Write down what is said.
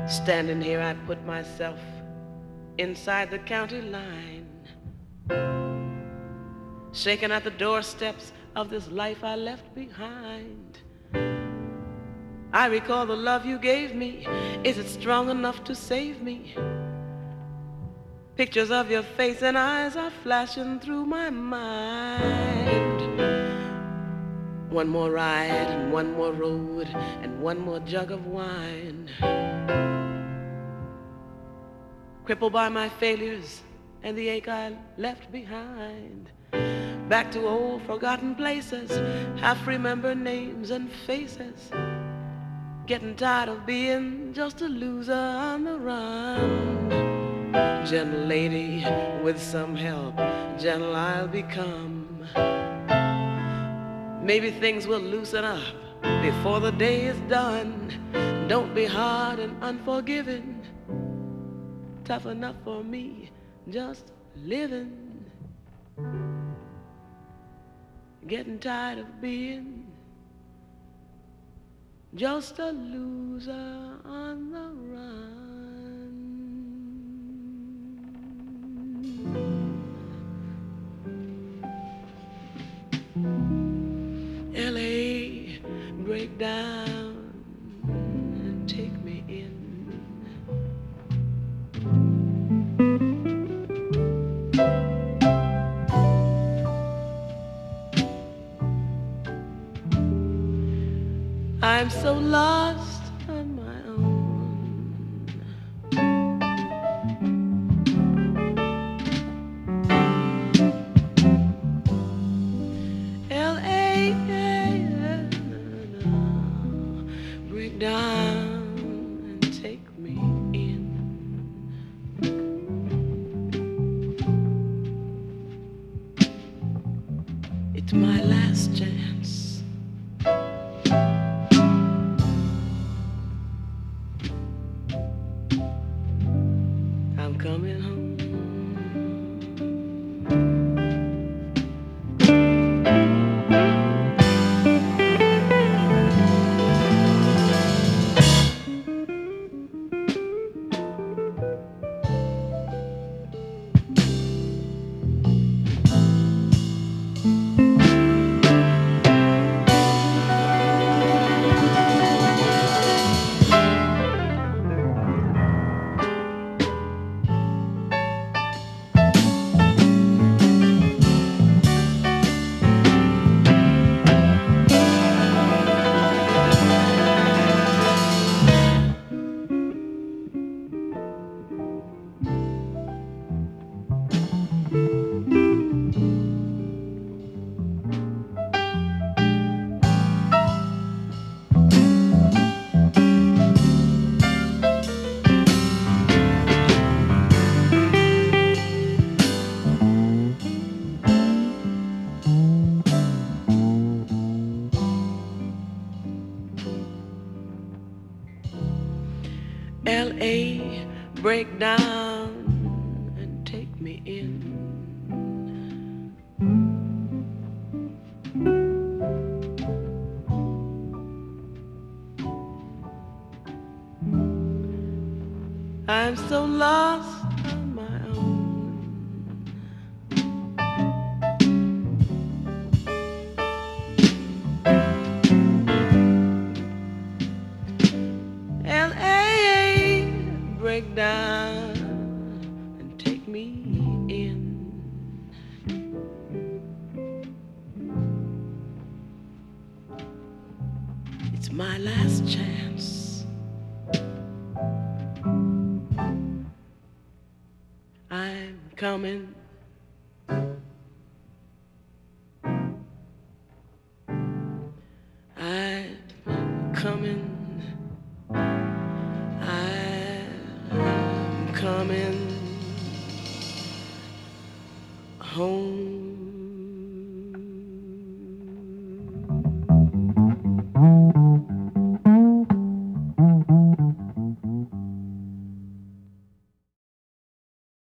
Standing here, I put myself inside the county line, shaking at the doorsteps of this life I left behind. I recall the love you gave me. Is it strong enough to save me? Pictures of your face and eyes are flashing through my mind. One more ride and one more road and one more jug of wine. Crippled by my failures and the ache I left behind. Back to old forgotten places, half remember names and faces. Getting tired of being just a loser on the run. Gentle lady, with some help, gentle I'll become. Maybe things will loosen up before the day is done. Don't be hard and unforgiving, tough enough for me, just living. Getting tired of being just a loser on the run. L.A. break down and take me in. I'm so lost on my own. L.A. break down and take me in. It's my last chance. I'm coming home. L.A. break down and take me in. I'm so lost on my own. L.A. break down and take me in. It's my last chance. I'm coming. I'm coming. I'm coming home.